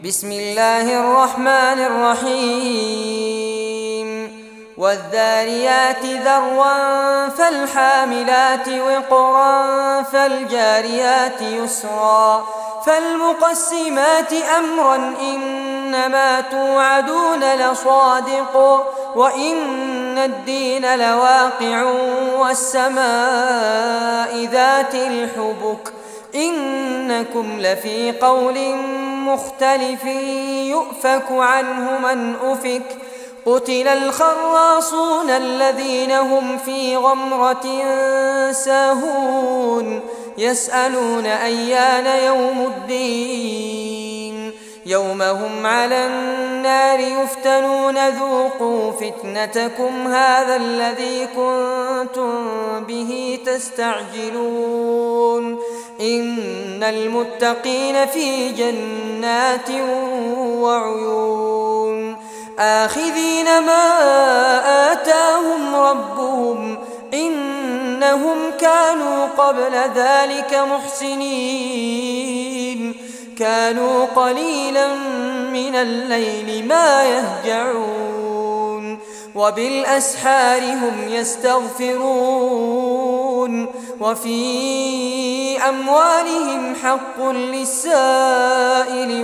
بسم الله الرحمن الرحيم والذاريات ذروا فالحاملات وقرا فالجاريات يسرا فالمقسمات أمرا إنما توعدون لصادق وإن الدين لواقع والسماء ذات الحبك إنكم لفي قول مختلف يؤفك عنه من أفك قتل الخراصون الذين هم في غمرة ساهون يسألون أيان يوم الدين يوم هم على النار يفتنون ذوقوا فتنتكم هذا الذي كنتم به تستعجلون إن المتقين في جنات وعيون آخذين ما آتاهم ربهم إنهم كانوا قبل ذلك محسنين كانوا قليلا من الليل ما يهجعون وبالأسحار هم يستغفرون وفي أموالهم حق للسائل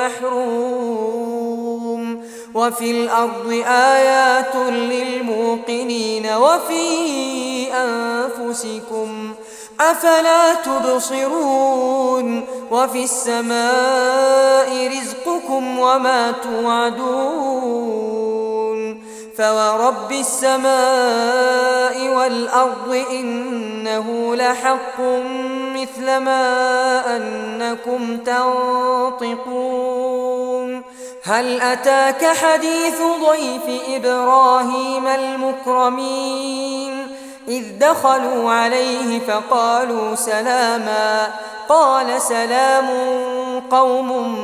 والمحروم وفي الأرض آيات للموقنين وفي أنفسكم أفلا تبصرون وفي السماء رزقكم وما توعدون فورب السماء والأرض إنه لحق مثل ما أنكم تنطقون هل أتاك حديث ضيف إبراهيم المكرمين إذ دخلوا عليه فقالوا سلاما قال سلام قوم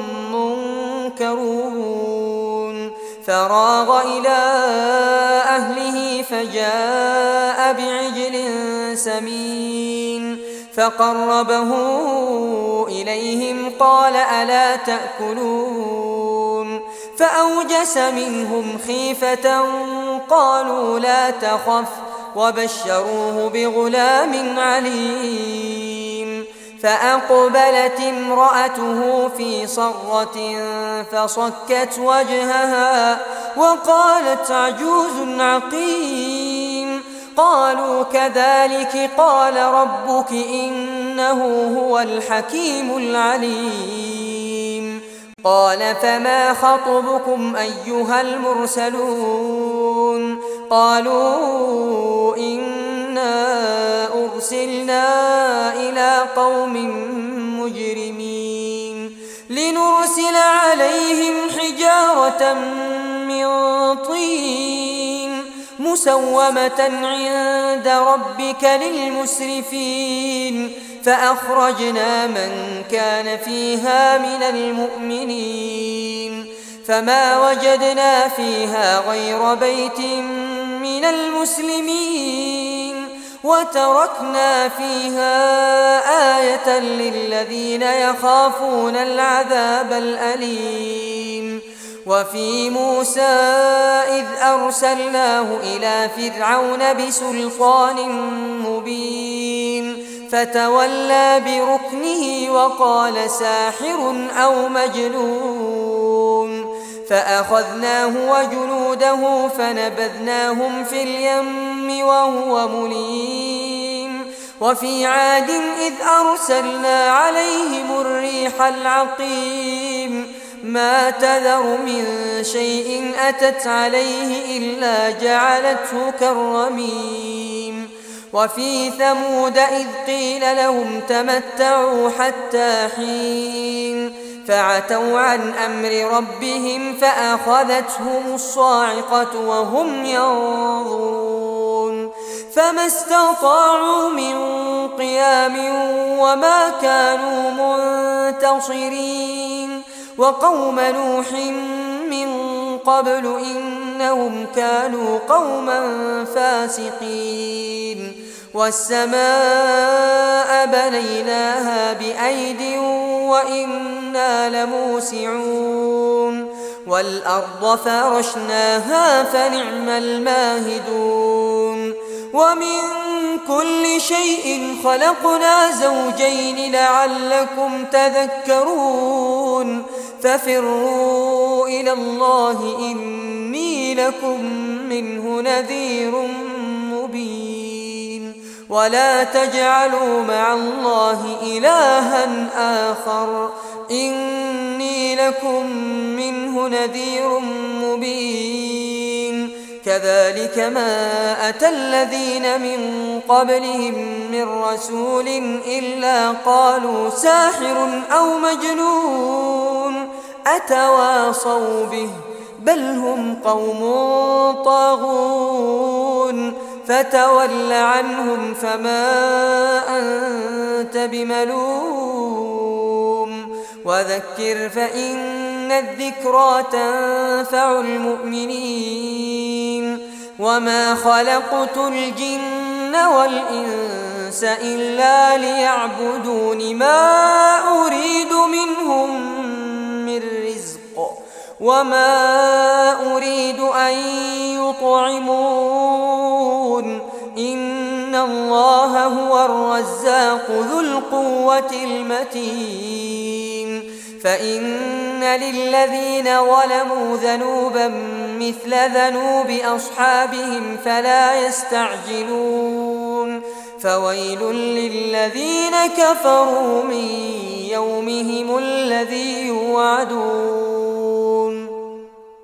منكرون فراغ إلى أهله فجاء بعجل سمين فقربه إليهم قال ألا تأكلون فأوجس منهم خيفة قالوا لا تخف وبشروه بغلام عليم فأقبلت امرأته في صرة فصكت وجهها وقالت عجوز عقيم قالوا كذلك قال ربك إنه هو الحكيم العليم قال فما خطبكم أيها المرسلون قالوا إنا أرسلنا إلى قوم مجرمين لنرسل عليهم حجارة من طين مسومة عند ربك للمسرفين فأخرجنا من كان فيها من المؤمنين فما وجدنا فيها غير بيت من المسلمين وتركنا فيها آية للذين يخافون العذاب الأليم وفي موسى إذ أرسلناه إلى فرعون بسلطان مبين فتولى بركنه وقال ساحر أو مجنون فأخذناه وجنوده فنبذناهم في اليم وهو مليم وفي عاد إذ أرسلنا عليهم الريح العقيم ما تذر من شيء أتت عليه إلا جعلته كالرميم وفي ثمود إذ قيل لهم تمتعوا حتى حين فعتوا عن أمر ربهم فأخذتهم الصاعقة وهم ينظرون فما استطاعوا من قيام وما كانوا منتصرين وقوم نوح من قبل إنهم كانوا قوما فاسقين والسماء بنيناها بأيد وإنا لموسعون والأرض فرشناها فنعم الماهدون ومن كل شيء خلقنا زوجين لعلكم تذكرون ففروا إلى الله إني لكم منه نذير مبين ولا تجعلوا مع الله إلها آخر إني لكم منه نذير مبين كذلك ما أتى الذين من قبلهم من رسول إلا قالوا ساحر أو مجنون أتواصوا به بل هم قوم طاغون فتول عنهم فما أنت بملوم وذكر فإن الذكرى تنفع المؤمنين وما خلقت الجن والإنس إلا ليعبدون ما أريد منهم من رزق وما أريد أن يطعمون إن الله هو الرزاق ذو القوة المتين فإن للذين ظلموا ذنوبا مثل ذنوب أصحابهم فلا يستعجلون فويل للذين كفروا من يومهم الذي يوعدون